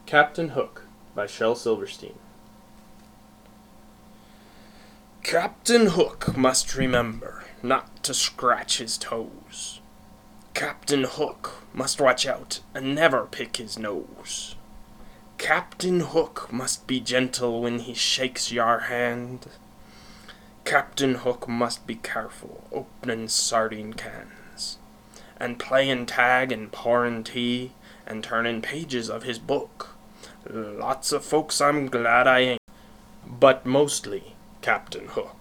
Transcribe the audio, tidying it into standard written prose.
Captain Hook by Shel Silverstein. Captain Hook must remember not to scratch his toes. Captain Hook must watch out and never pick his nose. Captain Hook must be gentle when he shakes your hand. Captain Hook must be careful opening sardine cans, and playing tag and pouring tea, and turning pages of his book. Lots of folks I'm glad I ain't, but mostly Captain Hook.